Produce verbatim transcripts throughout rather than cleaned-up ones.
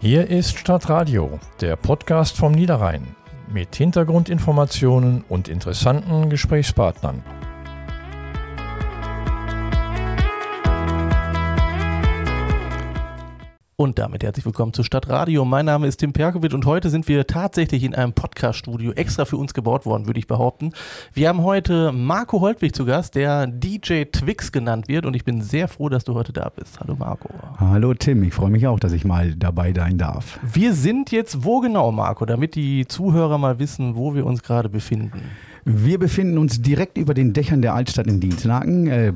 Hier ist Stadtradio, der Podcast vom Niederrhein, mit Hintergrundinformationen und interessanten Gesprächspartnern. Und damit herzlich willkommen zu Stadtradio. Mein Name ist Tim Perkovic und heute sind wir tatsächlich in einem Podcast-Studio extra für uns gebaut worden, würde ich behaupten. Wir haben heute Marco Holtwig zu Gast, der D J Twix genannt wird, und ich bin sehr froh, dass du heute da bist. Hallo Marco. Hallo Tim, ich freue mich auch, dass ich mal dabei sein darf. Wir sind jetzt wo genau, Marco, damit die Zuhörer mal wissen, wo wir uns gerade befinden? Wir befinden uns direkt über den Dächern der Altstadt in Dinslaken, äh,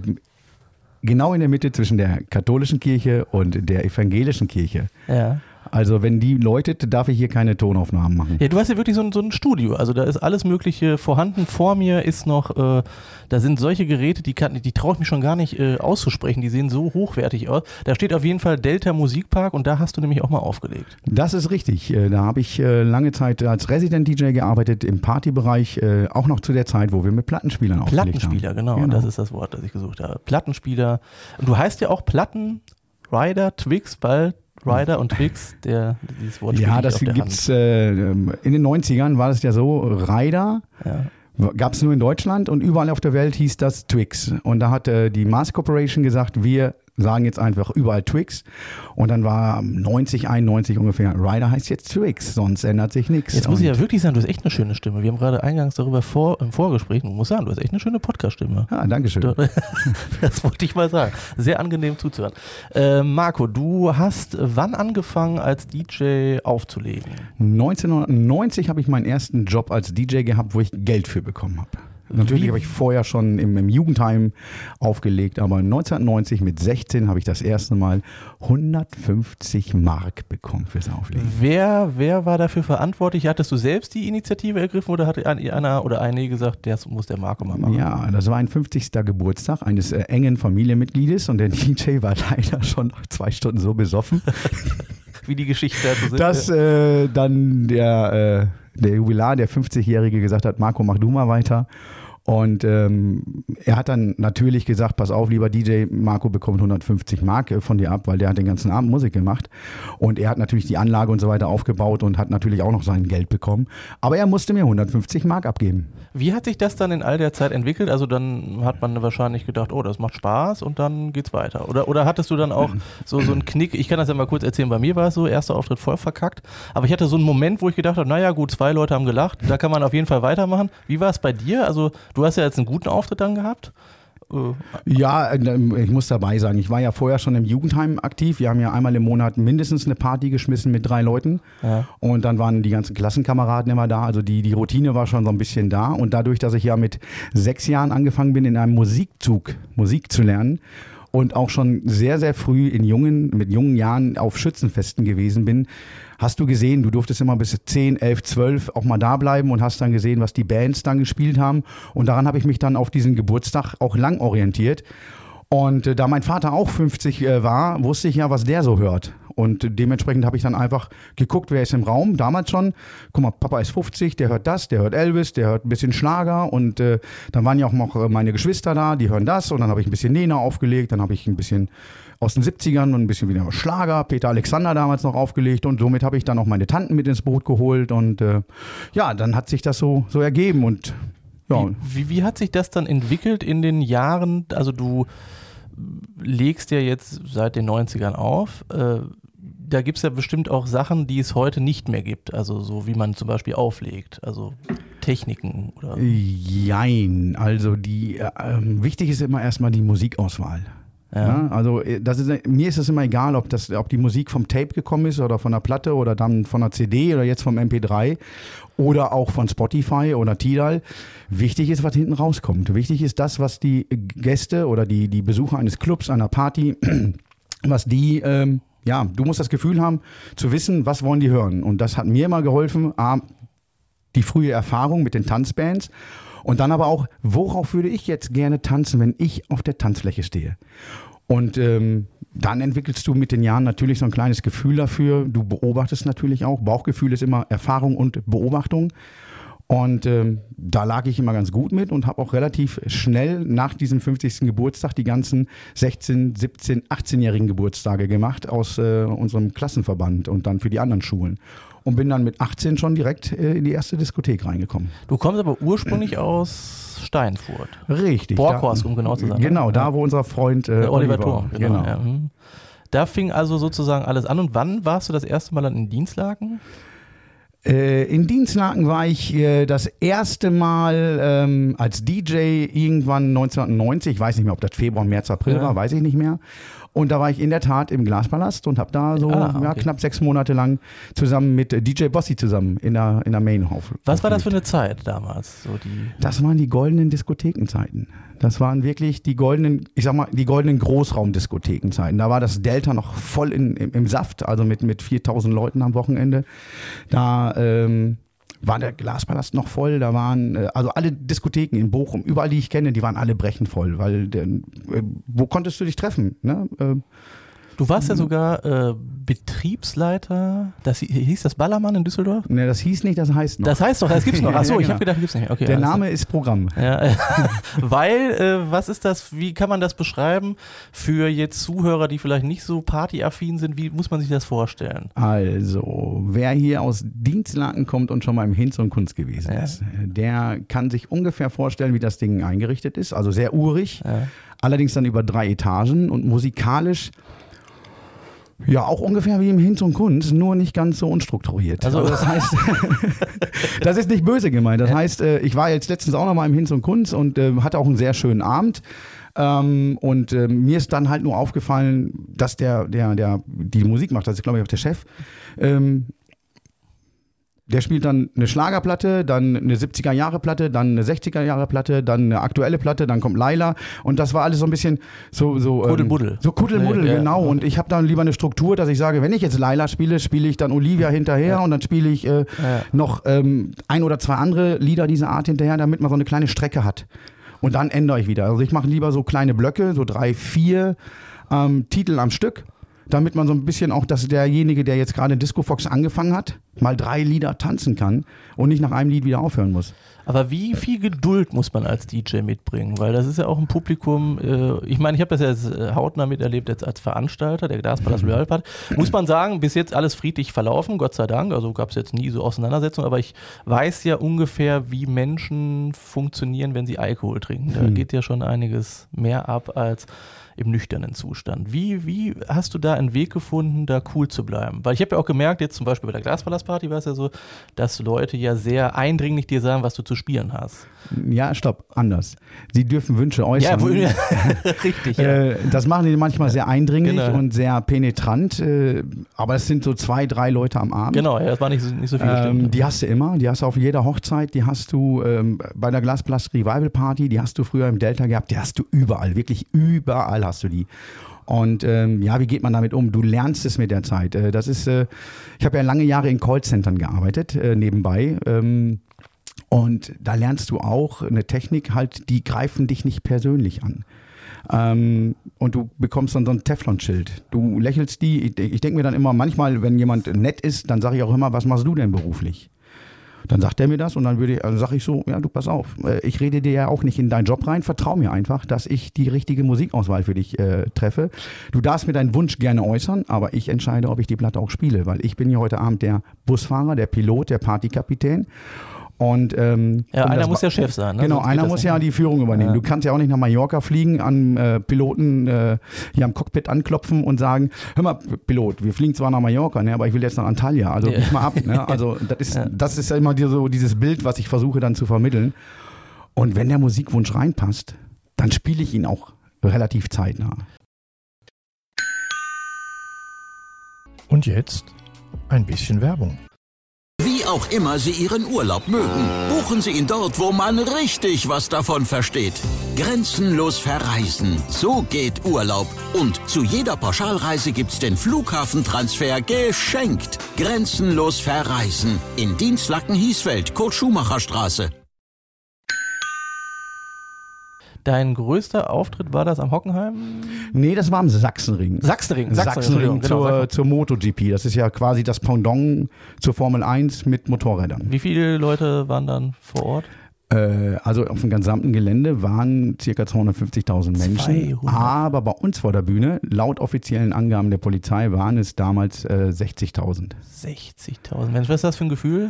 genau in der Mitte zwischen der katholischen Kirche und der evangelischen Kirche. Ja. Also wenn die läutet, darf ich hier keine Tonaufnahmen machen. Ja, du hast ja wirklich so ein, so ein Studio, also da ist alles Mögliche vorhanden. Vor mir ist noch, äh, da sind solche Geräte, die, kann, die traue ich mich schon gar nicht äh, auszusprechen, die sehen so hochwertig aus. Da steht auf jeden Fall Delta Musikpark und da hast du nämlich auch mal aufgelegt. Das ist richtig, da habe ich äh, lange Zeit als Resident-D J gearbeitet im Partybereich, äh, auch noch zu der Zeit, wo wir mit Plattenspielern aufgelegt haben. Plattenspieler, genau, genau, das ist das Wort, das ich gesucht habe. Plattenspieler. Und du heißt ja auch Plattenrider Twix, weil Rider und Twix, der, dieses Wort ja, das gibt's äh, in den neunzigern war das ja so, Rider ja. gab es nur in Deutschland und überall auf der Welt hieß das Twix. Und da hat äh, die Mars Corporation gesagt, wir sagen jetzt einfach überall Twix. Und dann war neunzig, einundneunzig ungefähr, Rider heißt jetzt Twix, sonst ändert sich nichts. Jetzt muss ich ja wirklich sagen, du hast echt eine schöne Stimme. Wir haben gerade eingangs darüber vor, im Vorgespräch, und ich muss sagen, du hast echt eine schöne Podcast-Stimme. Ja, danke schön. Das wollte ich mal sagen. Sehr angenehm zuzuhören. Äh, Marco, du hast wann angefangen als D J aufzulegen? neunzehnhundertneunzig habe ich meinen ersten Job als D J gehabt, wo ich Geld für bekommen habe. Natürlich habe ich vorher schon im, im Jugendheim aufgelegt, aber neunzehnhundertneunzig mit sechzehn habe ich das erste Mal hundertfünfzig Mark bekommen fürs Auflegen. Wer, wer war dafür verantwortlich? Hattest du selbst die Initiative ergriffen oder hat einer oder eine gesagt, das muss der Marco mal machen? Ja, das war ein fünfzigsten Geburtstag eines äh, engen Familienmitgliedes und der D J war leider schon nach zwei Stunden so besoffen, wie die Geschichte dazu sind. Dass äh, dann der, äh, der Jubilar, der fünfzigjährige, gesagt hat, Marco, mach du mal weiter. Und ähm, er hat dann natürlich gesagt, pass auf, lieber D J, Marco bekommt hundertfünfzig Mark von dir ab, weil der hat den ganzen Abend Musik gemacht. Und er hat natürlich die Anlage und so weiter aufgebaut und hat natürlich auch noch sein Geld bekommen. Aber er musste mir hundertfünfzig Mark abgeben. Wie hat sich das dann in all der Zeit entwickelt? Also dann hat man wahrscheinlich gedacht, oh, das macht Spaß und dann geht's weiter. Oder, oder hattest du dann auch so, so einen Knick? Ich kann das ja mal kurz erzählen, bei mir war es so, erster Auftritt voll verkackt. Aber ich hatte so einen Moment, wo ich gedacht habe, naja gut, zwei Leute haben gelacht, da kann man auf jeden Fall weitermachen. Wie war es bei dir? Also du hast ja jetzt einen guten Auftritt dann gehabt? Ja, ich muss dabei sagen, ich war ja vorher schon im Jugendheim aktiv. Wir haben ja einmal im Monat mindestens eine Party geschmissen mit drei Leuten. Ja. Und dann waren die ganzen Klassenkameraden immer da. Also die, die Routine war schon so ein bisschen da. Und dadurch, dass ich ja mit sechs Jahren angefangen bin, in einem Musikzug Musik zu lernen und auch schon sehr, sehr früh in jungen, mit jungen Jahren auf Schützenfesten gewesen bin, hast du gesehen, du durftest immer bis zehn, elf, zwölf auch mal da bleiben und hast dann gesehen, was die Bands dann gespielt haben. Und daran habe ich mich dann auf diesen Geburtstag auch lang orientiert. Und äh, da mein Vater auch fünfzig äh, war, wusste ich ja, was der so hört. Und dementsprechend habe ich dann einfach geguckt, wer ist im Raum, damals schon. Guck mal, Papa ist fünfzig, der hört das, der hört Elvis, der hört ein bisschen Schlager. Und äh, dann waren ja auch noch meine Geschwister da, die hören das. Und dann habe ich ein bisschen Nena aufgelegt, dann habe ich ein bisschen aus den siebzigern und ein bisschen wieder Schlager, Peter Alexander damals noch aufgelegt. Und somit habe ich dann auch meine Tanten mit ins Boot geholt. Und äh, ja, dann hat sich das so, so ergeben. Und ja. Wie, wie, wie hat sich das dann entwickelt in den Jahren? Also du legst ja jetzt seit den neunzigern auf. Äh, da gibt es ja bestimmt auch Sachen, die es heute nicht mehr gibt. Also so wie man zum Beispiel auflegt. Also Techniken oder. Jein. Also die äh, wichtig ist immer erstmal die Musikauswahl. Ja. Ja, also das ist, mir ist es immer egal, ob, das, ob die Musik vom Tape gekommen ist oder von der Platte oder dann von der C D oder jetzt vom M P drei oder auch von Spotify oder Tidal. Wichtig ist, was hinten rauskommt. Wichtig ist das, was die Gäste oder die, die Besucher eines Clubs, einer Party, was die, ähm, ja, du musst das Gefühl haben, zu wissen, was wollen die hören. Und das hat mir immer geholfen, A, die frühe Erfahrung mit den Tanzbands. Und dann aber auch, worauf würde ich jetzt gerne tanzen, wenn ich auf der Tanzfläche stehe? Und ähm, dann entwickelst du mit den Jahren natürlich so ein kleines Gefühl dafür. Du beobachtest natürlich auch. Bauchgefühl ist immer Erfahrung und Beobachtung. Und ähm, da lag ich immer ganz gut mit und habe auch relativ schnell nach diesem fünfzigsten Geburtstag die ganzen sechzehn-, siebzehn-, achtzehnjährigen Geburtstage gemacht aus äh, unserem Klassenverband und dann für die anderen Schulen. Und bin dann mit achtzehn schon direkt äh, in die erste Diskothek reingekommen. Du kommst aber ursprünglich aus Steinfurt. Richtig. Borkhorst, um genau zu sein. Genau, ne? da wo unser Freund äh, Oliver, Oliver Thurm. Genau. genau. Ja. Da fing also sozusagen alles an. Und wann warst du das erste Mal dann in Dienstlaken? Äh, in Dienstlaken war ich äh, das erste Mal ähm, als D J irgendwann neunzehnhundertneunzig, ich weiß nicht mehr, ob das Februar, März, April ja. war, weiß ich nicht mehr. Und da war ich in der Tat im Glaspalast und habe da so ah, okay. ja, knapp sechs Monate lang zusammen mit D J Bossi zusammen in der, in der Main auf. Was war das für eine Zeit damals? So die das waren die goldenen Diskothekenzeiten. Das waren wirklich die goldenen, ich sag mal, die goldenen Großraumdiskothekenzeiten. Da war das Delta noch voll in, im, im Saft, also mit, mit viertausend Leuten am Wochenende. Da ähm, war der Glaspalast noch voll, da waren, äh, also alle Diskotheken in Bochum, überall die ich kenne, die waren alle brechend voll, weil der, äh, wo konntest du dich treffen? Ne? Äh, Du warst ja sogar äh, Betriebsleiter, das hieß das Ballermann in Düsseldorf? Ne, das hieß nicht, das heißt noch. Das heißt doch, das gibt's noch. Achso, ja, genau. Ich habe gedacht, gibt's nicht. Okay, der also. Name ist Programm. Ja, weil, äh, was ist das, wie kann man das beschreiben für jetzt Zuhörer, die vielleicht nicht so partyaffin sind, wie muss man sich das vorstellen? Also, wer hier aus Dienstlaken kommt und schon mal im Hinz und Kunst gewesen ja. ist, der kann sich ungefähr vorstellen, wie das Ding eingerichtet ist. Also sehr urig, ja. allerdings dann über drei Etagen und musikalisch ja, auch ungefähr wie im Hinz und Kunst, nur nicht ganz so unstrukturiert. Also, also das heißt, das ist nicht böse gemeint. Das ja. heißt, ich war jetzt letztens auch noch mal im Hinz und Kunst und äh, hatte auch einen sehr schönen Abend. Ähm, und äh, mir ist dann halt nur aufgefallen, dass der, der, der die Musik macht, das ist glaube ich auch der Chef, ähm, der spielt dann eine Schlagerplatte, dann eine siebziger-Jahre-Platte, dann eine sechziger-Jahre-Platte, dann eine aktuelle Platte, dann kommt Laila und das war alles so ein bisschen so so ähm, Kuddelmuddel. So Kuddelmuddel, ja, genau. ja. Und ich habe dann lieber eine Struktur, dass ich sage, wenn ich jetzt Laila spiele, spiele ich dann Olivia hinterher ja. und dann spiele ich äh, ja. noch ähm, ein oder zwei andere Lieder dieser Art hinterher, damit man so eine kleine Strecke hat. Und dann ändere ich wieder. Also ich mache lieber so kleine Blöcke, so drei, vier ähm, Titel am Stück, damit man so ein bisschen auch, dass derjenige, der jetzt gerade Disco Fox angefangen hat, mal drei Lieder tanzen kann und nicht nach einem Lied wieder aufhören muss. Aber wie viel Geduld muss man als D J mitbringen? Weil das ist ja auch ein Publikum, äh, ich meine, ich habe das ja jetzt hautnah miterlebt jetzt als Veranstalter, der Glaspalast Royal Party. Muss man sagen, bis jetzt alles friedlich verlaufen, Gott sei Dank. Also gab es jetzt nie so Auseinandersetzungen, aber ich weiß ja ungefähr, wie Menschen funktionieren, wenn sie Alkohol trinken. Da hm. geht ja schon einiges mehr ab als im nüchternen Zustand. Wie, wie hast du da einen Weg gefunden, da cool zu bleiben? Weil ich habe ja auch gemerkt, jetzt zum Beispiel bei der Glaspalast-Party war es ja so, dass Leute ja sehr eindringlich dir sagen, was du zu spielen hast. Ja, stopp, anders. Sie dürfen Wünsche äußern. Ja, wohl, ja. Richtig. Ja. Äh, das machen die manchmal sehr eindringlich genau. und sehr penetrant, äh, aber es sind so zwei, drei Leute am Abend. Genau, ja, das war nicht so, nicht so viel. Ähm, die hast du immer, die hast du auf jeder Hochzeit, die hast du ähm, bei der Glaspalast Revival Party, die hast du früher im Delta gehabt, die hast du überall, wirklich überall hast du die. Und ähm, ja, wie geht man damit um? Du lernst es mit der Zeit. Äh, das ist, äh, ich habe ja lange Jahre in Callcentern gearbeitet, äh, nebenbei. Ähm, und da lernst du auch eine Technik halt, die greifen dich nicht persönlich an. Ähm, und du bekommst dann so ein Teflon-Schild. Du lächelst die, ich, ich denke mir dann immer, manchmal, wenn jemand nett ist, dann sage ich auch immer, was machst du denn beruflich? Dann sagt er mir das und dann würde ich, also sage ich so, ja du pass auf, ich rede dir ja auch nicht in deinen Job rein, vertrau mir einfach, dass ich die richtige Musikauswahl für dich äh, treffe. Du darfst mir deinen Wunsch gerne äußern, aber ich entscheide, ob ich die Platte auch spiele, weil ich bin ja heute Abend der Busfahrer, der Pilot, der Partykapitän. Und, ähm, ja, um einer das, muss ja Chef sein. Ne? Genau, Sonst einer muss ja die Führung übernehmen. Ja. Du kannst ja auch nicht nach Mallorca fliegen, an äh, Piloten äh, hier am Cockpit anklopfen und sagen, hör mal Pilot, wir fliegen zwar nach Mallorca, ne, aber ich will jetzt nach Antalya, also ja. bieg mal ab. Ne? Also das ist, ja. das ist ja immer die, so dieses Bild, was ich versuche dann zu vermitteln. Und wenn der Musikwunsch reinpasst, dann spiele ich ihn auch relativ zeitnah. Und jetzt ein bisschen Werbung. Wie auch immer Sie Ihren Urlaub mögen, buchen Sie ihn dort, wo man richtig was davon versteht. Grenzenlos verreisen, so geht Urlaub. Und zu jeder Pauschalreise gibt's den Flughafentransfer geschenkt. Grenzenlos verreisen in Dienstlaken-Hiesfeld, Kurt-Schumacher-Straße. Dein größter Auftritt, war das am Hockenheim? Nee, das war am Sachsenring. Sachsenring, Sachsenring zur, genau. zur MotoGP. Das ist ja quasi das Pendant zur Formel eins mit Motorrädern. Wie viele Leute waren dann vor Ort? Äh, also auf dem gesamten Gelände waren ca. zweihundertfünfzigtausend Menschen. zweihundert. Aber bei uns vor der Bühne, laut offiziellen Angaben der Polizei, waren es damals äh, sechzigtausend. sechzigtausend. Mensch, was ist das für ein Gefühl?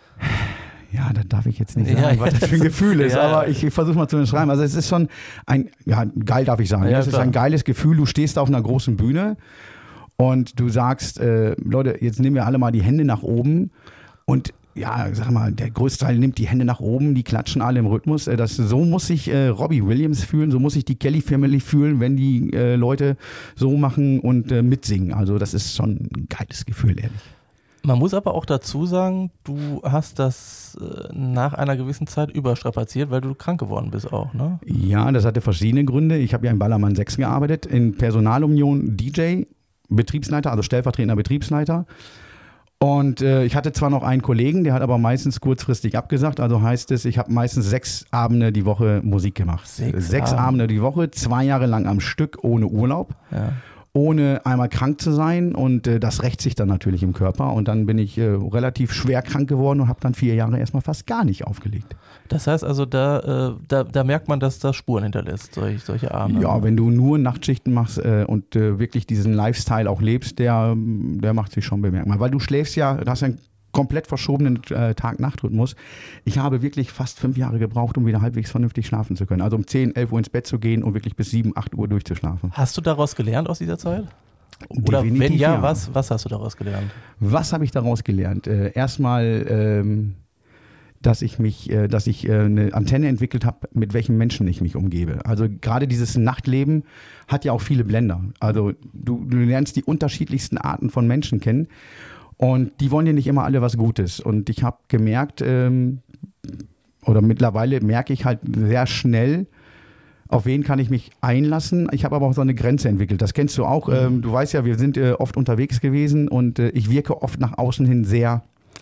Ja, da darf ich jetzt nicht Ja, sagen, ja, was das für ein Gefühl ist, ja. aber ich, ich versuche mal zu beschreiben. Also es ist schon ein, ja, geil darf ich sagen. Ja, es ist klar. ein geiles Gefühl, du stehst auf einer großen Bühne und du sagst, äh, Leute, jetzt nehmen wir alle mal die Hände nach oben und ja, sag mal, der größte Teil nimmt die Hände nach oben, die klatschen alle im Rhythmus. Äh, das, so muss sich äh, Robbie Williams fühlen, so muss sich die Kelly Family fühlen, wenn die äh, Leute so machen und äh, mitsingen. Also das ist schon ein geiles Gefühl, ehrlich. Man muss aber auch dazu sagen, du hast das äh, nach einer gewissen Zeit überstrapaziert, weil du krank geworden bist auch, ne? Ja, das hatte verschiedene Gründe. Ich habe ja in Ballermann sechs gearbeitet, in Personalunion D J, Betriebsleiter, also stellvertretender Betriebsleiter. Und äh, ich hatte zwar noch einen Kollegen, der hat aber meistens kurzfristig abgesagt. Also heißt es, ich habe meistens sechs Abende die Woche Musik gemacht. Sechs, sechs Abende. Abende die Woche, zwei Jahre lang am Stück, ohne Urlaub. Ja. Ohne einmal krank zu sein und äh, das rächt sich dann natürlich im Körper und dann bin ich äh, relativ schwer krank geworden und habe dann vier Jahre erstmal fast gar nicht aufgelegt. Das heißt also, da, äh, da, da merkt man, dass das Spuren hinterlässt, solche, solche Abende. Ja, wenn du nur Nachtschichten machst äh, und äh, wirklich diesen Lifestyle auch lebst, der, der macht sich schon bemerkbar. Weil du schläfst ja, du hast einen komplett verschobenen äh, Tag-Nacht-Rhythmus. Ich habe wirklich fast fünf Jahre gebraucht, um wieder halbwegs vernünftig schlafen zu können. Also um zehn, elf Uhr ins Bett zu gehen und wirklich bis sieben, acht Uhr durchzuschlafen. Hast du daraus gelernt aus dieser Zeit? Oder Definitiv, wenn ja, ja. Was, was hast du daraus gelernt? Was habe ich daraus gelernt? Äh, erstmal, ähm, dass ich mich, äh, dass ich äh, eine Antenne entwickelt habe, mit welchen Menschen ich mich umgebe. Also gerade dieses Nachtleben hat ja auch viele Blender. Also du, du lernst die unterschiedlichsten Arten von Menschen kennen und die wollen dir nicht immer alle was Gutes. Und ich habe gemerkt, ähm, oder mittlerweile merke ich halt sehr schnell, auf wen kann ich mich einlassen. Ich habe aber auch so eine Grenze entwickelt. Das kennst du auch. Ähm, du weißt ja, wir sind äh, oft unterwegs gewesen und äh, ich wirke oft nach außen hin sehr,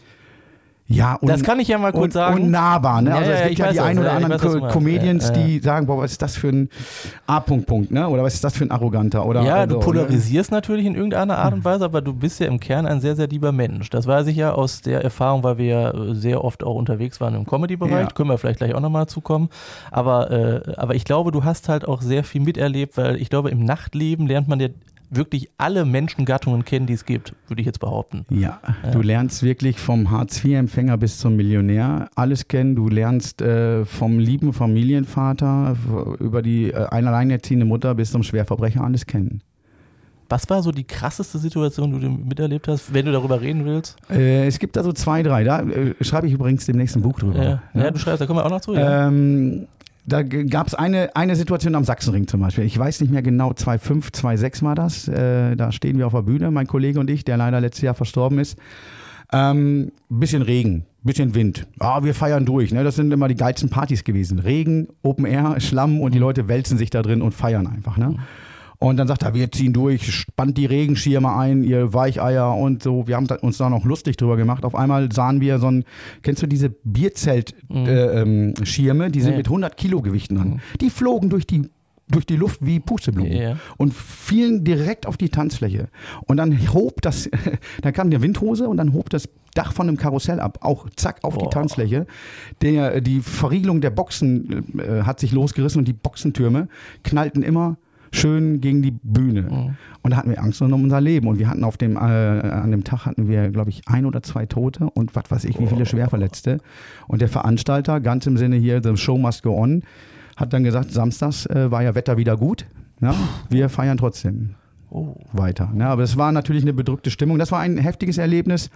ja, un- Das kann ich ja mal kurz un- sagen. unnahbar. Ne? Ja, Also ja, es ich gibt ja weiß die das. ein oder Ja, ich anderen weiß, was du Co- meinst. Comedians, Ja, ja. die sagen, boah, was ist das für ein A-Punkt, Punkt, ne? Oder was ist das für ein Arroganter? Oder, Ja, du also, polarisierst natürlich in irgendeiner Art und Weise, aber du bist ja im Kern ein sehr, sehr lieber Mensch. Das weiß ich ja aus der Erfahrung, weil wir ja sehr oft auch unterwegs waren im Comedy-Bereich. Ja. Können wir vielleicht gleich auch nochmal zukommen. Aber, äh, aber ich glaube, du hast halt auch sehr viel miterlebt, weil ich glaube, im Nachtleben lernt man ja wirklich alle Menschengattungen kennen, die es gibt, würde ich jetzt behaupten. Ja, du lernst wirklich vom Hartz vier Empfänger bis zum Millionär alles kennen. Du lernst äh, vom lieben Familienvater f- über die äh, alleinerziehende Mutter bis zum Schwerverbrecher alles kennen. Was war so die krasseste Situation, die du miterlebt hast, wenn du darüber reden willst? Äh, es gibt da so zwei, drei. Da äh, schreibe ich übrigens demnächst ein Buch drüber. Ja, ja, du schreibst, da kommen wir auch noch zu. Ja. Ähm, da gab es eine, eine Situation am Sachsenring zum Beispiel. Ich weiß nicht mehr genau, zweitausendfünf, zweitausendsechs war das. Äh, da stehen wir auf der Bühne, mein Kollege und ich, der leider letztes Jahr verstorben ist. Ähm, bisschen Regen, bisschen Wind. Ah, wir feiern durch. Ne? Das sind immer die geilsten Partys gewesen. Regen, Open Air, Schlamm und die Leute wälzen sich da drin und feiern einfach. Ne? Und dann sagt er, wir ziehen durch, spannt die Regenschirme ein, ihr Weicheier und so. Wir haben da- uns da noch lustig drüber gemacht. Auf einmal sahen wir so ein, kennst du diese Bierzelt-Schirme? Äh, ähm, Schirme? Die sind Ja. mit hundert Kilo Gewichten an. Die flogen durch die durch die Luft wie Pusteblumen Ja. und fielen direkt auf die Tanzfläche. Und dann hob das, dann kam der Windhose und dann hob das Dach von einem Karussell ab, auch zack auf die Boah. Tanzfläche. Der, die Verriegelung der Boxen äh, hat sich losgerissen und die Boxentürme knallten immer schön gegen die Bühne. Mhm. Und da hatten wir Angst um unser Leben. Und wir hatten auf dem, äh, an dem Tag hatten wir, glaube ich, ein oder zwei Tote und was weiß ich, wie viele Schwerverletzte. Und der Veranstalter, ganz im Sinne hier, the show must go on, hat dann gesagt, samstags äh, war ja Wetter wieder gut. Ja, wir feiern trotzdem Oh. weiter. Ja, aber es war natürlich eine bedrückte Stimmung. Das war ein heftiges Erlebnis.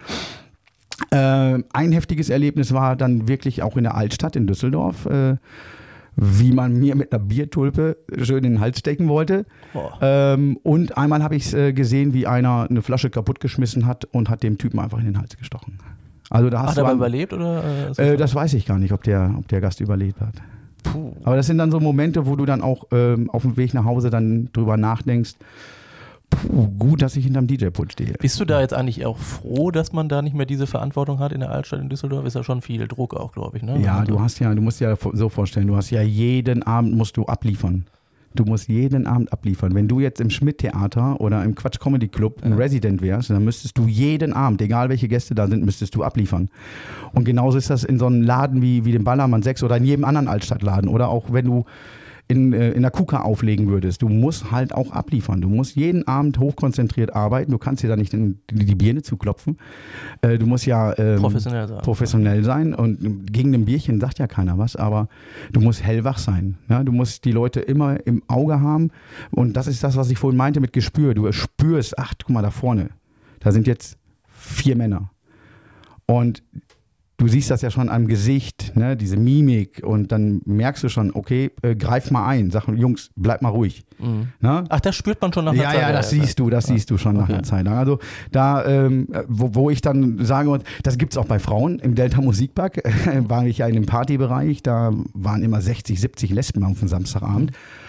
Äh, ein heftiges Erlebnis war dann wirklich auch in der Altstadt in Düsseldorf, äh, wie man mir mit einer Biertulpe schön in den Hals stecken wollte. Boah. Ähm, und einmal habe ich äh, gesehen, wie einer eine Flasche kaputtgeschmissen hat und hat dem Typen einfach in den Hals gestochen. Also da hast Hat du er aber an- überlebt? Oder, äh, ist äh, das weiß ich gar nicht, ob der, ob der Gast überlebt hat. Puh. Aber das sind dann so Momente, wo du dann auch ähm, auf dem Weg nach Hause dann drüber nachdenkst, Puh, gut, dass ich hinterm D J-Pult stehe. Bist du da jetzt eigentlich auch froh, dass man da nicht mehr diese Verantwortung hat in der Altstadt in Düsseldorf? Ist ja schon viel Druck auch, glaube ich. Ne? Ja, also, du hast ja, du musst dir ja so vorstellen, du hast ja jeden Abend musst du abliefern. Du musst jeden Abend abliefern. Wenn du jetzt im Schmidt-Theater oder im Quatsch Comedy Club ein ja. Resident wärst, dann müsstest du jeden Abend, egal welche Gäste da sind, müsstest du abliefern. Und genauso ist das in so einem Laden wie, wie dem Ballermann sechs oder in jedem anderen Altstadtladen. Oder auch wenn du in, äh, in der KUKA auflegen würdest. Du musst halt auch abliefern. Du musst jeden Abend hochkonzentriert arbeiten. Du kannst dir da nicht in die Birne zuklopfen. Äh, du musst ja ähm, professionell sein. professionell sein. Und gegen ein Bierchen sagt ja keiner was, aber du musst hellwach sein. Ja? Du musst die Leute immer im Auge haben. Und das ist das, was ich vorhin meinte mit Gespür. Du spürst, ach, guck mal da vorne. Da sind jetzt vier Männer. Und du siehst das ja schon am Gesicht, ne, diese Mimik, und dann merkst du schon, okay, äh, greif mal ein, sag, Jungs, bleib mal ruhig. Mhm. Ne? Ach, das spürt man schon nach einer ja, Zeit. Ja, ja, das ja, siehst du, das ja. siehst du schon okay. nach einer Zeit. Also da, ähm, wo, wo ich dann sage, das gibt es auch bei Frauen, im Delta Musikpark war ich ja in dem Partybereich, da waren immer sechzig, siebzig Lesben auf dem Samstagabend.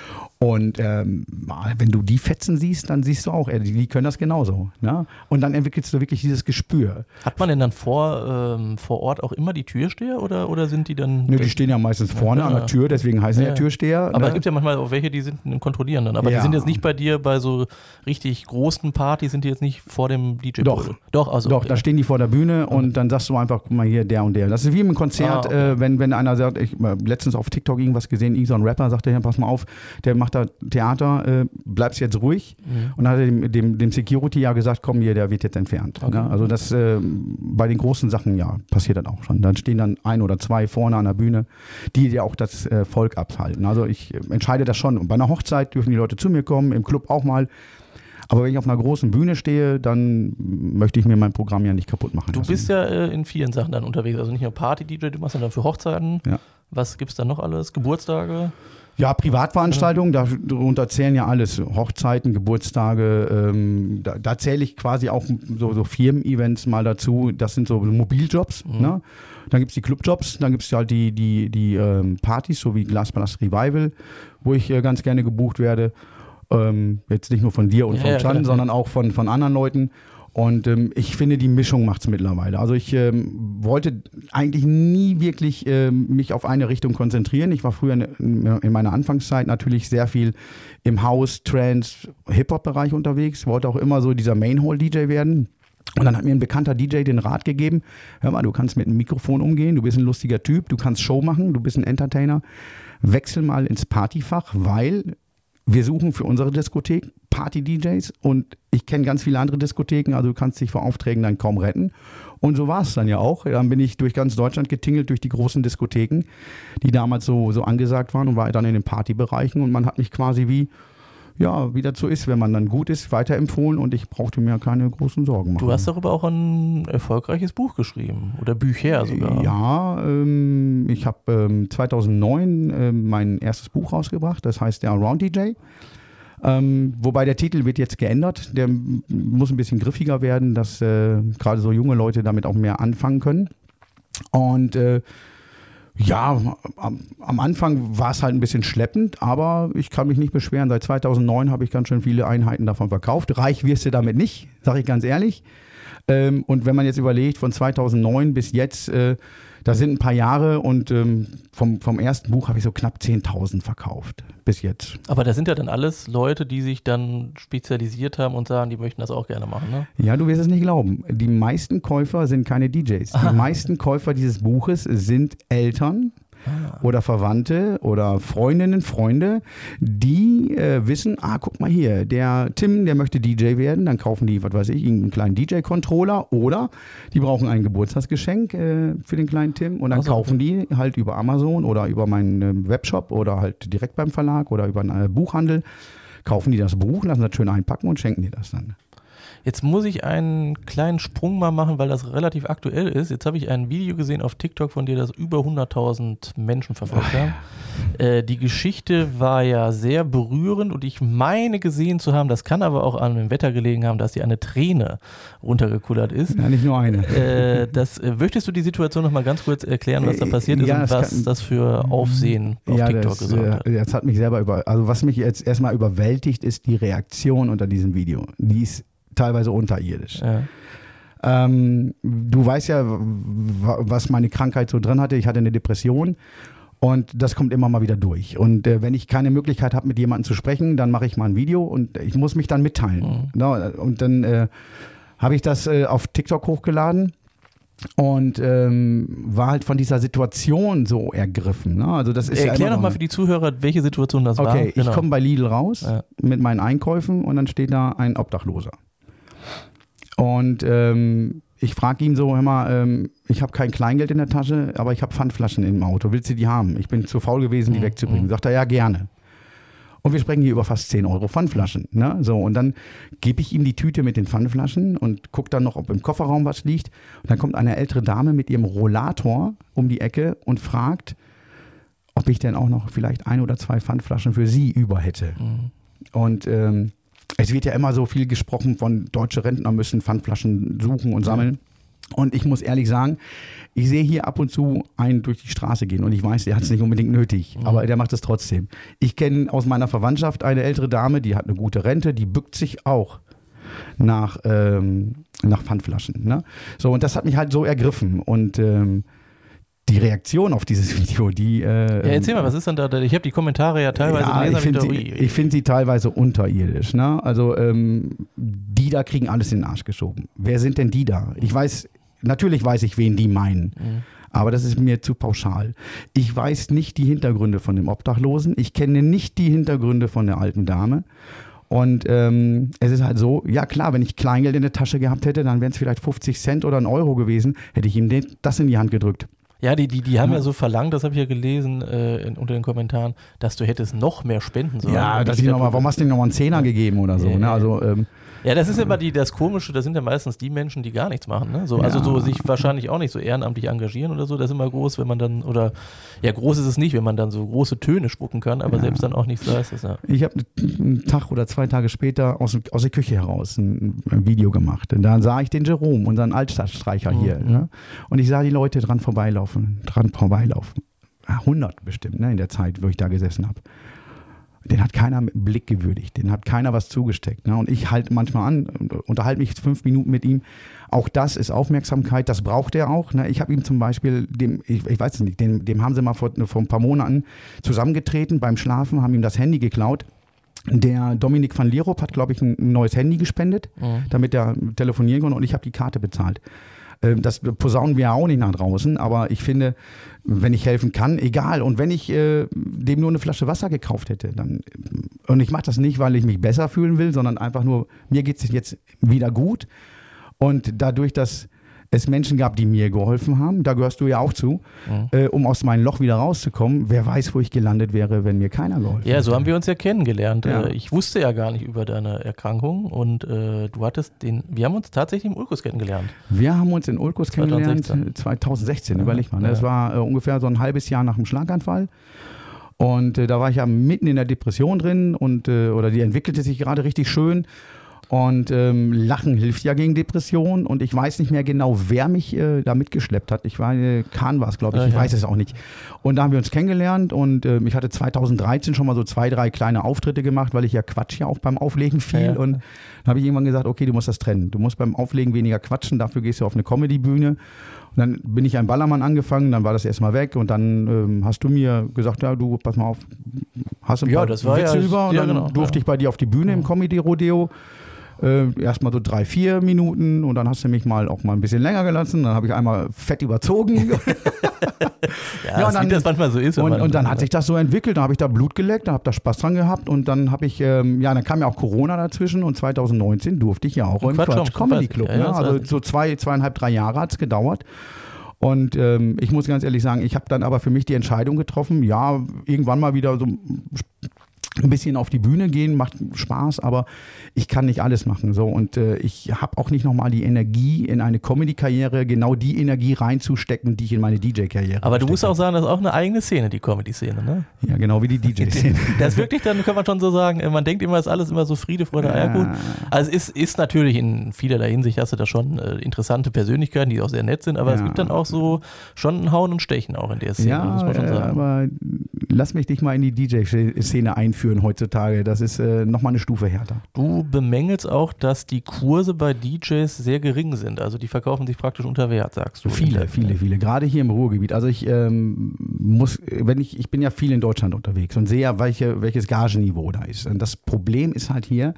Und ähm, wenn du die Fetzen siehst, dann siehst du auch, die, die können das genauso. Ne? Und dann entwickelst du wirklich dieses Gespür. Hat man denn dann vor, ähm, vor Ort auch immer die Türsteher oder, oder sind die dann... Nö, die stehen ja meistens vorne ja, an der Tür, deswegen heißen ja, ja Türsteher. Aber ne? es gibt ja manchmal auch welche, die sind kontrollieren dann. Aber ja. die sind jetzt nicht bei dir bei so richtig großen Partys, sind die jetzt nicht vor dem D J-Pult? Doch, Doch, also, Doch okay. da stehen die vor der Bühne und dann sagst du einfach, guck mal hier, der und der. Das ist wie im Konzert, ah, okay. äh, wenn, wenn einer sagt, ich habe letztens auf TikTok irgendwas gesehen, irgend so ein Rapper sagte, ja, pass mal auf, der macht da Theater, Äh, bleibst jetzt ruhig. Mhm. Und dann hat er dem, dem, dem Security ja gesagt, komm hier, der wird jetzt entfernt. Okay. Ne? Also das äh, bei den großen Sachen ja passiert das auch schon. Dann stehen dann ein oder zwei vorne an der Bühne, die ja auch das äh, Volk abhalten. Also ich äh, entscheide das schon. Und bei einer Hochzeit dürfen die Leute zu mir kommen, im Club auch mal. Aber wenn ich auf einer großen Bühne stehe, dann möchte ich mir mein Programm ja nicht kaputt machen Du lassen. bist ja äh, in vielen Sachen dann unterwegs. Also nicht nur Party-D J, du machst ja dann für Hochzeiten. Ja. Was gibt's da noch alles? Geburtstage? Ja, Privatveranstaltungen, darunter zählen ja alles. Hochzeiten, Geburtstage, ähm, da, da zähle ich quasi auch so, so Firmen-Events mal dazu. Das sind so Mobiljobs. Mhm. Ne? Dann gibt es die Clubjobs, dann gibt es halt die, die, die ähm, Partys, so wie Glaspalast Revival, wo ich äh, ganz gerne gebucht werde. Ähm, jetzt nicht nur von dir und ja, von ja, Chan, klar, sondern auch von, von anderen Leuten. Und ähm, ich finde, die Mischung macht es mittlerweile. Also ich ähm, wollte eigentlich nie wirklich ähm, mich auf eine Richtung konzentrieren. Ich war früher in, in meiner Anfangszeit natürlich sehr viel im House-, Trance-, Hip-Hop-Bereich unterwegs. Wollte auch immer so dieser Main-Hall-D J werden. Und dann hat mir ein bekannter D J den Rat gegeben, hör mal, du kannst mit einem Mikrofon umgehen, du bist ein lustiger Typ, du kannst Show machen, du bist ein Entertainer. Wechsel mal ins Partyfach, weil... Wir suchen für unsere Diskothek Party-D Js und ich kenne ganz viele andere Diskotheken, also du kannst dich vor Aufträgen dann kaum retten. Und so war es dann ja auch. Dann bin ich durch ganz Deutschland getingelt, durch die großen Diskotheken, die damals so, so angesagt waren, und war dann in den Partybereichen, und man hat mich quasi wie, ja, wie das so ist, wenn man dann gut ist, weiterempfohlen, und ich brauchte mir keine großen Sorgen machen. Du hast darüber auch ein erfolgreiches Buch geschrieben oder Bücher sogar. Ja, ähm, ich habe ähm, zweitausendneun ähm, mein erstes Buch rausgebracht, das heißt der Allround-D J. Ähm, wobei der Titel wird jetzt geändert, der muss ein bisschen griffiger werden, dass äh, gerade so junge Leute damit auch mehr anfangen können. Und äh, ja, am, am Anfang war es halt ein bisschen schleppend, aber ich kann mich nicht beschweren. Seit zweitausendneun habe ich ganz schön viele Einheiten davon verkauft. Reich wirst du damit nicht, sage ich ganz ehrlich. Ähm, und wenn man jetzt überlegt, von zweitausendneun bis jetzt, äh, da sind ein paar Jahre, und ähm, vom, vom ersten Buch habe ich so knapp zehntausend verkauft bis jetzt. Aber das sind ja dann alles Leute, die sich dann spezialisiert haben und sagen, die möchten das auch gerne machen, ne? Ja, du wirst es nicht glauben. Die meisten Käufer sind keine D Js. Die meisten Käufer dieses Buches sind Eltern oder Verwandte oder Freundinnen, Freunde, die äh, wissen, ah, guck mal hier, der Tim, der möchte D J werden, dann kaufen die, was weiß ich, einen kleinen D J-Controller, oder die brauchen ein Geburtstagsgeschenk äh, für den kleinen Tim, und dann also, kaufen die halt über Amazon oder über meinen äh, Webshop oder halt direkt beim Verlag oder über einen äh, Buchhandel, kaufen die das Buch, lassen das schön einpacken und schenken dir das dann. Jetzt muss ich einen kleinen Sprung mal machen, weil das relativ aktuell ist. Jetzt habe ich ein Video gesehen auf TikTok von dir, das über hunderttausend Menschen verfolgt haben. Äh, die Geschichte war ja sehr berührend und ich meine gesehen zu haben, das kann aber auch an dem Wetter gelegen haben, dass dir eine Träne runtergekullert ist. Ja, nicht nur eine. Äh, das, äh, möchtest du die Situation noch mal ganz kurz erklären, was da passiert ist ja, und das was kann, das für Aufsehen auf ja, TikTok das, gesorgt hat? Das hat mich selber über, also was mich jetzt erstmal überwältigt, ist die Reaktion unter diesem Video. Die ist teilweise unterirdisch. Ja. Ähm, du weißt ja, was meine Krankheit so drin hatte. Ich hatte eine Depression und das kommt immer mal wieder durch. Und äh, wenn ich keine Möglichkeit habe, mit jemandem zu sprechen, dann mache ich mal ein Video und ich muss mich dann mitteilen. Mhm. Ja, und dann äh, habe ich das äh, auf TikTok hochgeladen und ähm, war halt von dieser Situation so ergriffen. Ne? Also das ist Erklär ja doch mal für die Zuhörer, welche Situation das okay, war. Okay, genau. Ich komme bei Lidl raus ja. mit meinen Einkäufen und dann steht da ein Obdachloser. Und ähm, ich frage ihn so, hör mal, ähm, ich habe kein Kleingeld in der Tasche, aber ich habe Pfandflaschen im Auto. Willst du die haben? Ich bin zu faul gewesen, die mhm. wegzubringen. Sagt er, ja, gerne. Und wir sprechen hier über fast zehn Euro Pfandflaschen. Ne? So, und dann gebe ich ihm die Tüte mit den Pfandflaschen und gucke dann noch, ob im Kofferraum was liegt. Und dann kommt eine ältere Dame mit ihrem Rollator um die Ecke und fragt, ob ich denn auch noch vielleicht ein oder zwei Pfandflaschen für sie über hätte. Mhm. Und ähm, es wird ja immer so viel gesprochen von deutsche Rentner müssen Pfandflaschen suchen und sammeln. Und ich muss ehrlich sagen, ich sehe hier ab und zu einen durch die Straße gehen und ich weiß, der hat es nicht unbedingt nötig, mhm. aber der macht es trotzdem. Ich kenne aus meiner Verwandtschaft eine ältere Dame, die hat eine gute Rente, die bückt sich auch nach, ähm, nach Pfandflaschen. Ne? So, und das hat mich halt so ergriffen und ähm, die Reaktion auf dieses Video, die... Äh, ja, erzähl mal, was ist denn da? Ich habe die Kommentare ja teilweise ja, gelesen. Ich finde sie, find sie teilweise unterirdisch. Ne? Also ähm, die da kriegen alles in den Arsch geschoben. Wer sind denn die da? Ich weiß, natürlich weiß ich, wen die meinen. Mhm. Aber das ist mir zu pauschal. Ich weiß nicht die Hintergründe von dem Obdachlosen. Ich kenne nicht die Hintergründe von der alten Dame. Und ähm, es ist halt so, ja klar, wenn ich Kleingeld in der Tasche gehabt hätte, dann wären es vielleicht fünfzig Cent oder ein Euro gewesen, hätte ich ihm den, das in die Hand gedrückt. Ja, die, die, die haben ja. ja so verlangt, das habe ich ja gelesen äh, in, unter den Kommentaren, dass du hättest noch mehr spenden sollen. Ja, dass ich noch mal, warum hast du ihm noch mal einen Zehner gegeben oder so? Ja, ne? Also, ähm, ja, das ist immer die, das Komische, das sind ja meistens die Menschen, die gar nichts machen. Ne? So, also ja. so sich wahrscheinlich auch nicht so ehrenamtlich engagieren oder so. Das ist immer groß, wenn man dann, oder ja, groß ist es nicht, wenn man dann so große Töne spucken kann, aber ja. selbst dann auch nichts leistet. Ja. Ich habe einen Tag oder zwei Tage später aus, aus der Küche heraus ein, ein Video gemacht. Und da sah ich den Jerome, unseren Altstadtstreicher mhm. hier. Ne? Und ich sah die Leute dran vorbeilaufen, dran vorbeilaufen. hundert bestimmt, ne, in der Zeit, wo ich da gesessen habe. Den hat keiner mit dem Blick gewürdigt, den hat keiner was zugesteckt. Ne? Und ich halte manchmal an, unterhalte mich fünf Minuten mit ihm. Auch das ist Aufmerksamkeit, das braucht er auch. Ne? Ich habe ihm zum Beispiel, dem, ich, ich weiß es nicht, dem, dem haben sie mal vor, vor ein paar Monaten zusammengetreten beim Schlafen, haben ihm das Handy geklaut. Der Dominik van Lierop hat, glaube ich, ein neues Handy gespendet, mhm. damit er telefonieren konnte und ich habe die Karte bezahlt. Das posaunen wir ja auch nicht nach draußen, aber ich finde, wenn ich helfen kann, egal. Und wenn ich äh, dem nur eine Flasche Wasser gekauft hätte, dann, und ich mache das nicht, weil ich mich besser fühlen will, sondern einfach nur, mir geht es jetzt wieder gut. Und dadurch, dass es Menschen gab, die mir geholfen haben, da gehörst du ja auch zu, mhm. äh, um aus meinem Loch wieder rauszukommen. Wer weiß, wo ich gelandet wäre, wenn mir keiner geholfen hätte. Ja, so haben wir uns ja kennengelernt. Ja. Ich wusste ja gar nicht über deine Erkrankung und äh, du hattest den, wir haben uns tatsächlich im Ulkus kennengelernt. Wir haben uns in Ulkus kennengelernt, zwanzig sechzehn, ja. überleg mal. Ne? Das war äh, ungefähr so ein halbes Jahr nach dem Schlaganfall. Und äh, da war ich ja mitten in der Depression drin und äh, oder die entwickelte sich gerade richtig schön. Und ähm, Lachen hilft ja gegen Depression und ich weiß nicht mehr genau, wer mich äh, da mitgeschleppt hat. Ich war, äh, Kahn war es, glaube ich, ja, ich ja. weiß es auch nicht. Und da haben wir uns kennengelernt und äh, ich hatte zwanzig dreizehn schon mal so zwei, drei kleine Auftritte gemacht, weil ich ja Quatsch ja auch beim Auflegen viel. Ja, ja. Und dann habe ich irgendwann gesagt, okay, du musst das trennen. Du musst beim Auflegen weniger quatschen, dafür gehst du auf eine Comedy-Bühne. Und dann bin ich ein Ballermann angefangen, dann war das erstmal weg und dann ähm, hast du mir gesagt, ja, du, pass mal auf, hast du ein ja, paar das war Witze ja, über und ja, dann genau, durfte ja. ich bei dir auf die Bühne im Comedy-Rodeo. Äh, erstmal so drei, vier Minuten und dann hast du mich mal auch mal ein bisschen länger gelassen. Dann habe ich einmal fett überzogen. ja, ja, und dann, wie das manchmal so ist. Und, und dann hat sich das so entwickelt. Da habe ich da Blut geleckt, da habe da Spaß dran gehabt und dann habe ich, ähm, ja, dann kam ja auch Corona dazwischen und zwanzig neunzehn durfte ich ja auch im Quatsch, Quatsch Comedy Club. Ja, ja, ne? Also so zwei, zweieinhalb, drei Jahre hat es gedauert. Und ähm, ich muss ganz ehrlich sagen, ich habe dann aber für mich die Entscheidung getroffen, ja, irgendwann mal wieder so ein bisschen auf die Bühne gehen, macht Spaß, aber ich kann nicht alles machen. So. Und äh, ich habe auch nicht nochmal die Energie, in eine Comedy-Karriere genau die Energie reinzustecken, die ich in meine D J-Karriere Aber du stecke. musst auch sagen, das ist auch eine eigene Szene, die Comedy-Szene, ne? Ja, genau wie die D J-Szene. Das ist wirklich, dann kann man schon so sagen, man denkt immer, ist alles immer so Friede, Freude, Eierkuchen. Also es ist, ist natürlich in vielerlei Hinsicht, hast du da schon äh, interessante Persönlichkeiten, die auch sehr nett sind, aber ja. es gibt dann auch so schon ein Hauen und Stechen auch in der Szene, ja, muss man schon sagen. Aber lass mich dich mal in die D J-Szene einführen heutzutage. Das ist äh, nochmal eine Stufe härter. Du bemängelst auch, dass die Kurse bei D Js sehr gering sind. Also die verkaufen sich praktisch unter Wert, sagst du. Viele, viele, viele. Gerade hier im Ruhrgebiet. Also ich ähm, muss, wenn ich, ich bin ja viel in Deutschland unterwegs und sehe ja, welche, welches Gagenniveau da ist. Und das Problem ist halt hier,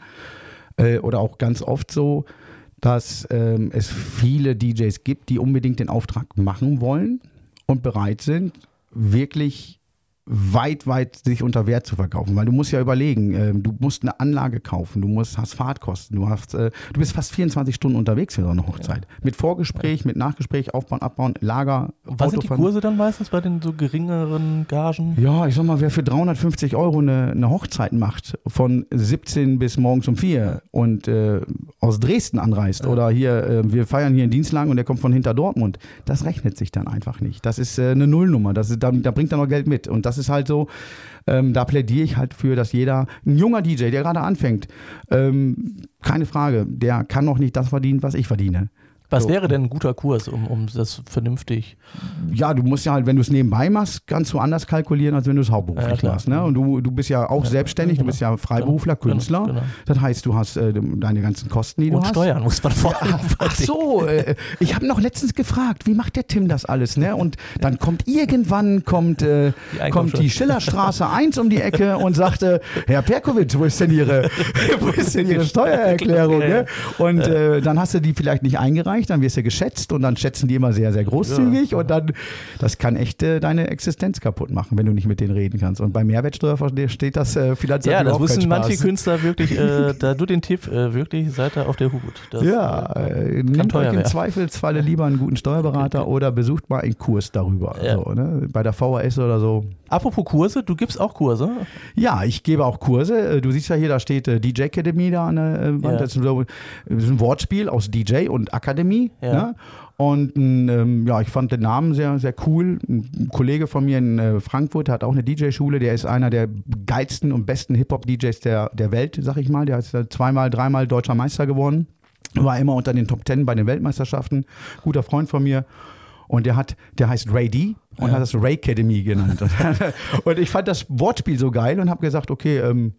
äh, oder auch ganz oft so, dass ähm, es viele D Js gibt, die unbedingt den Auftrag machen wollen und bereit sind, wirklich weit, weit sich unter Wert zu verkaufen, weil du musst ja überlegen, äh, du musst eine Anlage kaufen, du musst, hast Fahrtkosten, du hast, äh, du bist fast vierundzwanzig Stunden unterwegs für so eine Hochzeit. Ja. Mit Vorgespräch, ja. mit Nachgespräch, Aufbauen, Abbauen, Lager. Was sind die Kurse dann meistens bei den so geringeren Gagen? Ja, ich sag mal, wer für dreihundertfünfzig Euro eine, eine Hochzeit macht, von siebzehn bis morgens um vier und äh, aus Dresden anreist ja. oder hier, äh, wir feiern hier in Dienstlagen und der kommt von hinter Dortmund, das rechnet sich dann einfach nicht. Das ist äh, eine Nullnummer, das ist, da, da bringt er noch Geld mit und das ist halt so, ähm, da plädiere ich halt für, dass jeder, ein junger D J, der gerade anfängt, ähm, keine Frage, der kann noch nicht das verdienen, was ich verdiene. Was so. wäre denn ein guter Kurs, um, um das vernünftig? Ja, du musst ja halt, wenn du es nebenbei machst, kannst du anders kalkulieren, als wenn du es hauptberuflich ja, machst. Ne? Und du, du bist ja auch ja, selbstständig, genau. du bist ja Freiberufler, genau. Künstler. Genau. Das heißt, du hast äh, deine ganzen Kosten, die du Und hast. Und Steuern muss man vor allem. Ja, ach so, äh, ich habe noch letztens gefragt, wie macht der Tim das alles? Ne? Und dann kommt irgendwann kommt, äh, die, kommt die Schillerstraße eins um die Ecke und sagte, Herr Perkovic, wo ist denn Ihre, wo ist denn Ihre Steuererklärung? Ne? Und äh, dann hast du die vielleicht nicht eingereicht, dann wirst du geschätzt. Und dann schätzen die immer sehr, sehr großzügig ja. und dann, das kann echt äh, deine Existenz kaputt machen, wenn du nicht mit denen reden kannst. Und bei Mehrwertsteuer steht das äh, vielleicht Ja, das auch wissen manche Künstler wirklich, äh, da du den Tipp, äh, wirklich, seid ihr auf der Hut. Das, ja, äh, nehmt euch im Zweifelsfalle lieber einen guten Steuerberater okay. oder besucht mal einen Kurs darüber. Ja. So, ne? Bei der V H S oder so. Apropos Kurse, du gibst auch Kurse? Ja, ich gebe auch Kurse. Du siehst ja hier, da steht äh, D J Academy da an der Wand. Ja. Das ist ein Wortspiel aus D J und Akademie. Ja. Ne? Und ähm, ja, ich fand den Namen sehr, sehr cool. Ein Kollege von mir in äh, Frankfurt hat auch eine D J-Schule. Der ist einer der geilsten und besten Hip-Hop-D Js der, der Welt, sag ich mal. Der ist zweimal, dreimal deutscher Meister geworden. War immer unter den Top Ten bei den Weltmeisterschaften. Guter Freund von mir. Und der hat, der heißt Ray D und ja. hat das Ray Academy genannt. Und ich fand das Wortspiel so geil und habe gesagt, okay, ähm,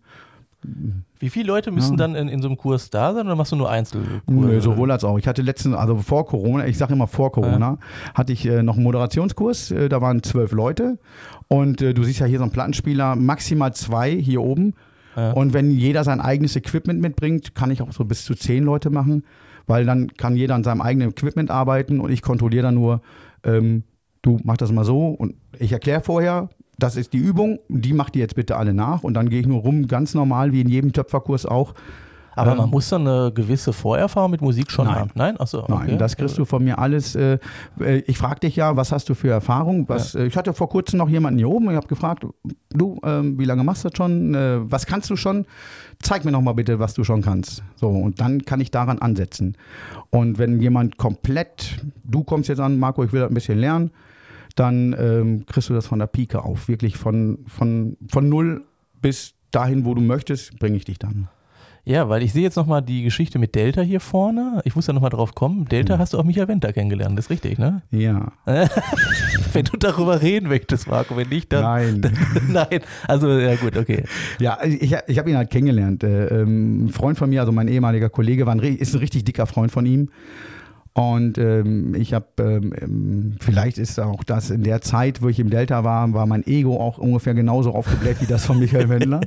wie viele Leute müssen ja. dann in, in so einem Kurs da sein oder machst du nur Einzelkurse? Nö, sowohl als auch. Ich hatte letztens, also vor Corona, ich sage immer vor Corona, ja. hatte ich äh, noch einen Moderationskurs, äh, da waren zwölf Leute und äh, du siehst ja hier so einen Plattenspieler, maximal zwei hier oben ja. und wenn jeder sein eigenes Equipment mitbringt, kann ich auch so bis zu zehn Leute machen, weil dann kann jeder an seinem eigenen Equipment arbeiten und ich kontrolliere dann nur, ähm, du mach das mal so und ich erkläre vorher, das ist die Übung, die macht ihr jetzt bitte alle nach und dann gehe ich nur rum, ganz normal, wie in jedem Töpferkurs auch. Aber ähm, man muss dann eine gewisse Vorerfahrung mit Musik schon nein. haben? Nein? Achso, okay. Nein, das kriegst du von mir alles. Äh, ich frage dich ja, was hast du für Erfahrung? Was, ja. äh, ich hatte vor kurzem noch jemanden hier oben, ich habe gefragt, du, äh, wie lange machst du das schon? Äh, was kannst du schon? Zeig mir noch mal bitte, was du schon kannst. So, und dann kann ich daran ansetzen. Und wenn jemand komplett, du kommst jetzt an, Marco, ich will das ein bisschen lernen, dann ähm, kriegst du das von der Pike auf. Wirklich von, von, von null bis dahin, wo du möchtest, bringe ich dich dann. Ja, weil ich sehe jetzt nochmal die Geschichte mit Delta hier vorne. Ich muss ja nochmal drauf kommen. Delta hm. hast du auch Michael Wendler kennengelernt, das ist richtig, ne? Ja. Wenn du darüber reden möchtest, Marco, wenn nicht, dann... Nein. Dann, nein, also ja gut, okay. Ja, ich, ich habe ihn halt kennengelernt. Äh, ein Freund von mir, also mein ehemaliger Kollege, war ein, ist ein richtig dicker Freund von ihm. Und ähm, ich habe, ähm, vielleicht ist auch das in der Zeit, wo ich im Delta war, war mein Ego auch ungefähr genauso aufgebläht wie das von Michael Wendler.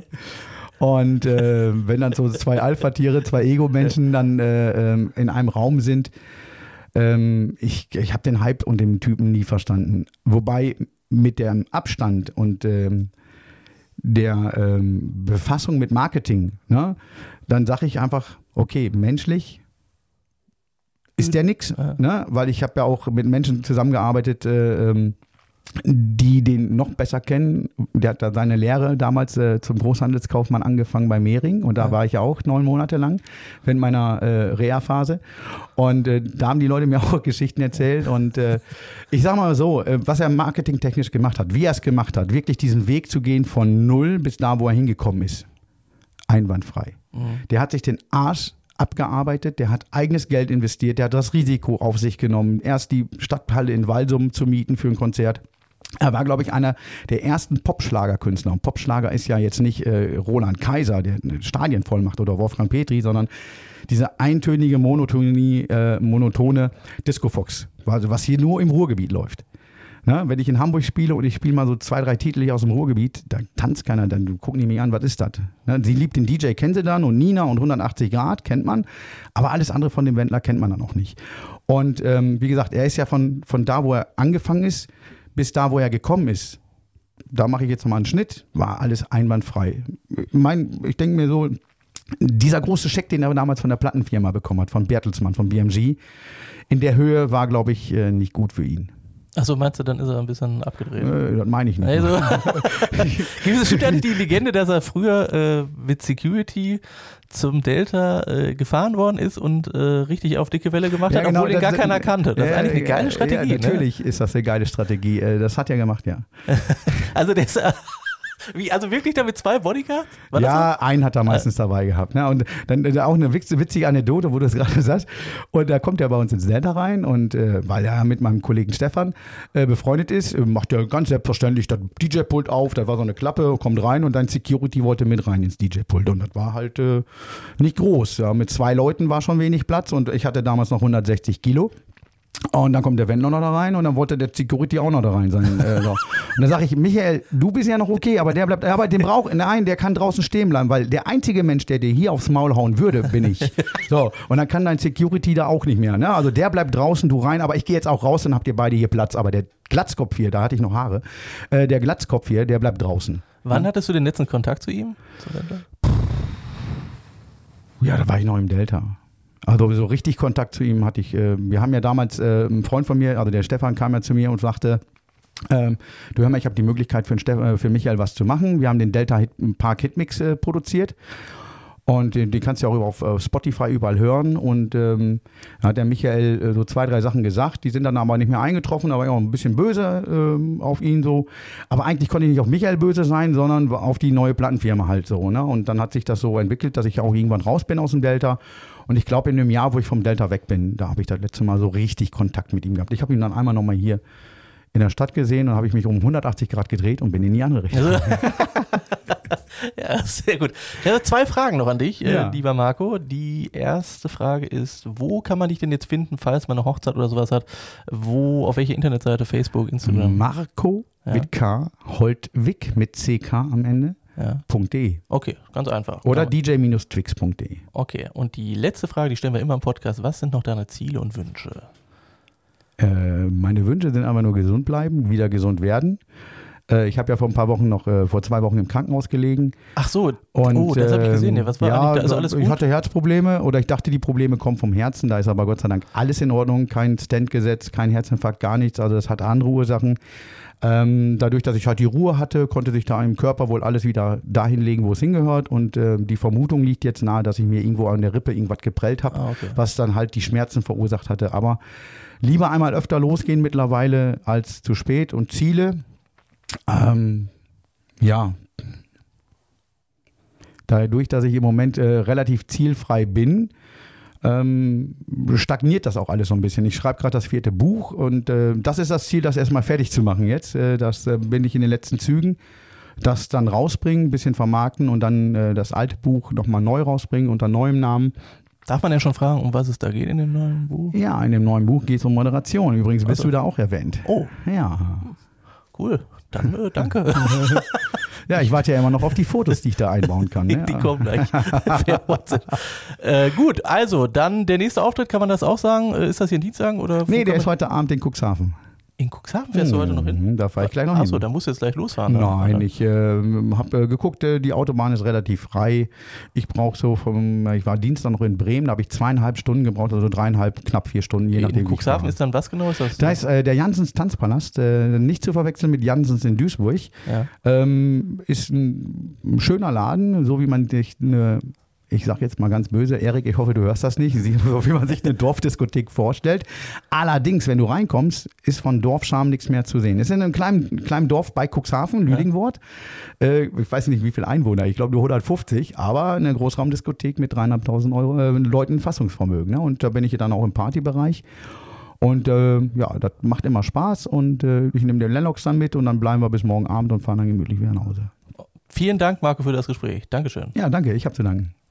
Und äh, wenn dann so zwei Alpha-Tiere, zwei Ego-Menschen dann äh, in einem Raum sind, ähm, ich, ich habe den Hype und den Typen nie verstanden. Wobei mit dem Abstand und ähm, der ähm, Befassung mit Marketing, ne, dann sage ich einfach, okay, menschlich ist der nix, ne? Weil ich habe ja auch mit Menschen zusammengearbeitet, äh, ähm, die den noch besser kennen, der hat da seine Lehre damals äh, zum Großhandelskaufmann angefangen bei Mehring und da ja. war ich ja auch neun Monate lang während meiner äh, Reha-Phase und äh, da haben die Leute mir auch Geschichten erzählt und äh, ich sag mal so, äh, was er marketingtechnisch gemacht hat, wie er es gemacht hat, wirklich diesen Weg zu gehen von null bis da, wo er hingekommen ist, einwandfrei. Mhm. Der hat sich den Arsch abgearbeitet, der hat eigenes Geld investiert, der hat das Risiko auf sich genommen, erst die Stadthalle in Walsum zu mieten für ein Konzert. Er war, glaube ich, einer der ersten Popschlagerkünstler. Und Popschlager ist ja jetzt nicht äh, Roland Kaiser, der Stadien voll macht, oder Wolfgang Petri, sondern diese eintönige, Monotonie, äh, monotone Disco-Fox, also was hier nur im Ruhrgebiet läuft. Na, wenn ich in Hamburg spiele und ich spiele mal so zwei, drei Titel hier aus dem Ruhrgebiet, da tanzt keiner, dann gucken die mich an, was ist das? Na, sie liebt den D J, kennen sie dann, und Nina und hundertachtzig Grad kennt man, aber alles andere von dem Wendler kennt man dann noch nicht. Und ähm, wie gesagt, er ist ja von, von da, wo er angefangen ist, bis da, wo er gekommen ist, da mache ich jetzt nochmal einen Schnitt, war alles einwandfrei. Ich, mein, ich denke mir so, dieser große Scheck, den er damals von der Plattenfirma bekommen hat, von Bertelsmann, von B M G, in der Höhe war, glaube ich, nicht gut für ihn. Achso, meinst du, dann ist er ein bisschen abgedreht? Äh, das meine ich nicht. Also, gibt es stimmt eigentlich die Legende, dass er früher äh, mit Security zum Delta äh, gefahren worden ist und äh, richtig auf dicke Welle gemacht ja, hat, obwohl genau, ihn gar keiner kannte. Das äh, ist eigentlich eine geile Strategie. Ja, natürlich ne? ist das eine geile Strategie. Das hat er gemacht, ja. Also der ist... Wie, also wirklich da mit zwei Bodyguards? War ja, so? einen hat er meistens dabei gehabt. Ne? Und dann auch eine witzige Anekdote, wo du es gerade sagst. Und da kommt er bei uns ins Delta rein und äh, weil er mit meinem Kollegen Stefan äh, befreundet ist, macht er ganz selbstverständlich das D J-Pult auf. Da war so eine Klappe, kommt rein und dein Security wollte mit rein ins D J-Pult. Und das war halt äh, nicht groß. Ja, mit zwei Leuten war schon wenig Platz und ich hatte damals noch hundertsechzig Kilo. Und dann kommt der Wendler noch da rein und dann wollte der Security auch noch da rein sein. Äh, so. Und dann sage ich, Michael, du bist ja noch okay, aber der bleibt, aber den braucht, nein, der kann draußen stehen bleiben, weil der einzige Mensch, der dir hier aufs Maul hauen würde, bin ich. So, und dann kann dein Security da auch nicht mehr. Ne? Also der bleibt draußen, du rein, aber ich gehe jetzt auch raus, dann habt ihr beide hier Platz. Aber der Glatzkopf hier, da hatte ich noch Haare, äh, der Glatzkopf hier, der bleibt draußen. Wann ja? hattest du den letzten Kontakt zu ihm? Zu ja, da war ich noch im Delta. Also so richtig Kontakt zu ihm hatte ich, äh, wir haben ja damals, äh, ein Freund von mir, also der Stefan kam ja zu mir und sagte, ähm, du hör mal, ich habe die Möglichkeit für, Steff- für Michael was zu machen. Wir haben den Delta Hit- Park Hitmix äh, produziert und den, den kannst du ja auch auf äh, Spotify überall hören und ähm, da hat der Michael äh, so zwei, drei Sachen gesagt, die sind dann aber nicht mehr eingetroffen, da war ich auch ein bisschen böse äh, auf ihn so, aber eigentlich konnte ich nicht auf Michael böse sein, sondern auf die neue Plattenfirma halt so, ne? Und dann hat sich das so entwickelt, dass ich auch irgendwann raus bin aus dem Delta. Und ich glaube, in dem Jahr, wo ich vom Delta weg bin, da habe ich das letzte Mal so richtig Kontakt mit ihm gehabt. Ich habe ihn dann einmal nochmal hier in der Stadt gesehen und habe ich mich um hundertachtzig Grad gedreht und bin in die andere Richtung. Ja, sehr gut. Ich habe zwei Fragen noch an dich, ja. äh, lieber Marco. Die erste Frage ist, wo kann man dich denn jetzt finden, falls man eine Hochzeit oder sowas hat? Wo, auf welche Internetseite, Facebook, Instagram? Marco ja. mit K, Holtwig mit C K am Ende. Ja. .de. Okay, ganz einfach. Oder d j twix punkt de. Okay, und die letzte Frage, die stellen wir immer im Podcast. Was sind noch deine Ziele und Wünsche? Äh, meine Wünsche sind einfach nur gesund bleiben, wieder gesund werden. Äh, ich habe ja vor ein paar Wochen noch, äh, vor zwei Wochen im Krankenhaus gelegen. Ach so, und, oh, das habe ich gesehen. Ja, was war ja, da ist alles gut? Ich hatte Herzprobleme oder ich dachte, die Probleme kommen vom Herzen. Da ist aber Gott sei Dank alles in Ordnung. Kein Stent gesetzt, kein Herzinfarkt, gar nichts. Also das hat andere Ursachen. Ähm, dadurch, dass ich halt die Ruhe hatte, konnte sich da im Körper wohl alles wieder dahin legen, wo es hingehört. Und äh, die Vermutung liegt jetzt nahe, dass ich mir irgendwo an der Rippe irgendwas geprellt habe, ah, okay. was dann halt die Schmerzen verursacht hatte. Aber lieber einmal öfter losgehen mittlerweile als zu spät. Und Ziele, ähm, ja, dadurch, dass ich im Moment äh, relativ zielfrei bin, Ähm, stagniert das auch alles so ein bisschen. Ich schreibe gerade das vierte Buch und äh, das ist das Ziel, das erstmal fertig zu machen jetzt. Äh, das äh, bin ich in den letzten Zügen. Das dann rausbringen, ein bisschen vermarkten und dann äh, das alte Buch nochmal neu rausbringen unter neuem Namen. Darf man ja schon fragen, um was es da geht in dem neuen Buch? Ja, in dem neuen Buch geht es um Moderation. Übrigens bist also. du da auch erwähnt. Oh. Ja. Cool. Dann äh, danke. Ja, ich warte ja immer noch auf die Fotos, die ich da einbauen kann. Die, ne? die kommen gleich. äh, gut, also dann der nächste Auftritt, kann man das auch sagen? Ist das hier in Dienstag? Oder nee, der ist heute Abend in Cuxhaven. In Cuxhaven fährst du heute noch hin? Da fahre ich gleich noch hin. Achso, da musst du jetzt gleich losfahren. Nein, oder? ich äh, habe äh, geguckt, äh, die Autobahn ist relativ frei. Ich brauche so vom, ich war Dienstag noch in Bremen, da habe ich zweieinhalb Stunden gebraucht, also dreieinhalb, knapp vier Stunden, je nachdem. In Cuxhaven ist dann was genau? Ist das da ist äh, der Janssens Tanzpalast, äh, nicht zu verwechseln mit Janssens in Duisburg. Ja. Ähm, ist ein, ein schöner Laden, so wie man sich eine... Ich sage jetzt mal ganz böse, Erik, ich hoffe, du hörst das nicht, so wie man sich eine Dorfdiskothek vorstellt. Allerdings, wenn du reinkommst, ist von Dorfscharme nichts mehr zu sehen. Es ist in einem kleinen, kleinen Dorf bei Cuxhaven, Lüdingwort. Ja. Äh, ich weiß nicht, wie viele Einwohner, ich glaube nur hundertfünfzig, aber eine Großraumdiskothek mit dreieinhalbtausend Euro äh, Leuten Fassungsvermögen. Ne? Und da bin ich dann auch im Partybereich. Und äh, ja, das macht immer Spaß und äh, ich nehme den Lennox dann mit und dann bleiben wir bis morgen Abend und fahren dann gemütlich wieder nach Hause. Vielen Dank, Marco, für das Gespräch. Dankeschön. Ja, danke, ich habe zu danken.